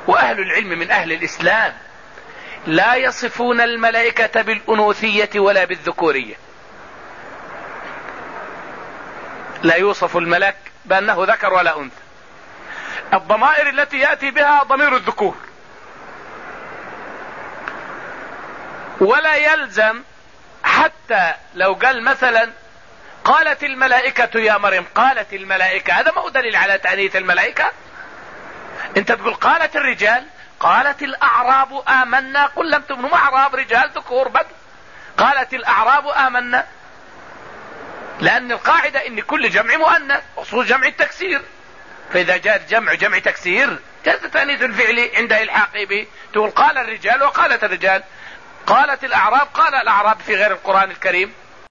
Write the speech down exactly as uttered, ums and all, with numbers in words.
وأهل العلم من أهل الإسلام لا يصفون الملائكة بالأنوثية ولا بالذكورية، لا يوصف الملك بأنه ذكر ولا أنثى. الضمائر التي يأتي بها ضمير الذكور، ولا يلزم حتى لو قال مثلا قالت الملائكة يا مريم، قالت الملائكة، هذا ما هو دليل على تأنيث الملائكة. انت تقول قالت الرجال، قالت الأعراب آمنا قل لم تؤمنوا، أعراب رجال ذكور بدء، قالت الأعراب آمنا، لأن القاعدة ان كل جمع مؤنث، أصول جمع التكسير، فإذا جاء جمع جمع تكسير جاء تأنيث الفعل عند الحاق به، تقول قال الرجال وقالت الرجال، قالت الأعراب قال الأعراب في غير القرآن الكريم.